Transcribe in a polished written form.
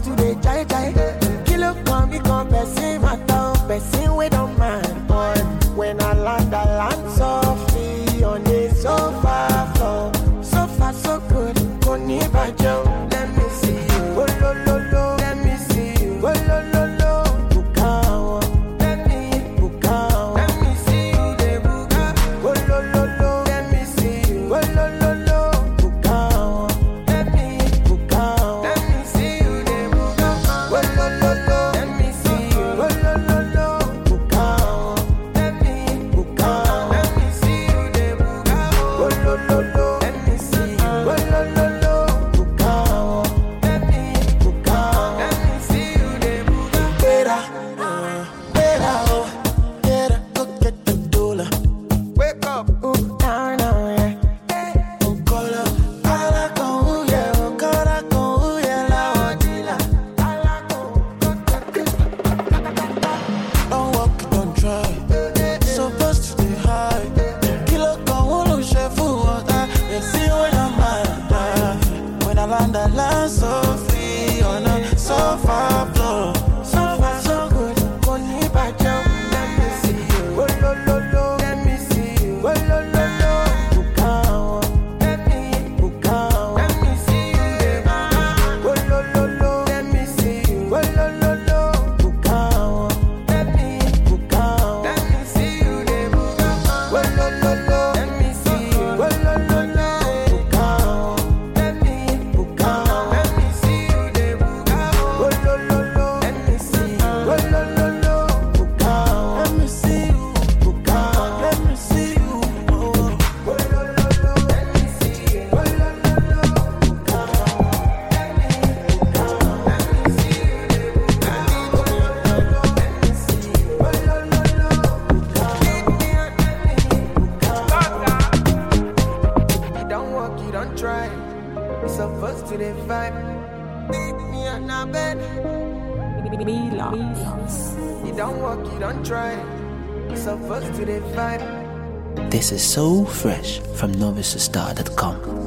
supposed to be jai jai. Kilo come, me come, person matter, person we don't mind. Boy, when I land softly on the sofa floor. So far so good, Koni Bajo. Let me see you, oh lo lo lo. Let me see you, oh lo lo lo. Bukawa, let me bukawa. Let me see you, de buka, oh lo lo lo. Let me see you, oh lo lo lo. Bukawa, let me bukawa. Let me see you, de buka, oh lo lo lo. Let me see you, oh lo lo lo. Bukawa, let me bukawa. Let me see you, de buka, oh lo lo lo. Let me see you, oh lo lo lo. Bukawa, let me bukawa. Let me see you, de buka. Better, oh, better go get the dollar. Wake up, now, yeah. Call la odila. Don't walk, don't try. Supposed to stay high. Kilo con uno chef water. They see when I'm mad. When I land so free on a sofa floor. So far so good. Koni Bajo. Let me see you. Oh lo lo lo. Let me see you. Oh lo lo lo. Bukawa. Let me bukawa. Let me see you. Oh lo lo lo. Let me see you. Oh lo lo lo. Bukawa. Let me bukawa. Let me see you. Oh lo lo lo. Let me see you. Oh lo lo lo. Bukawa. Let me bukawa. Let me see you. Oh lo lo lo. Let me see you. Oh lo lo lo. Bukawa. Let me see you. Bukawa. Let me see you. Oh lo lo lo. Let me see you. Oh lo lo lo. Bukawa. Let me bukawa. Let me see you. You don't walk, you don't try. You're supposed to the vibe. Beat me on a bed. You don't walk, you don't try. You're supposed to the vibe. This is so fresh from novicestar.com.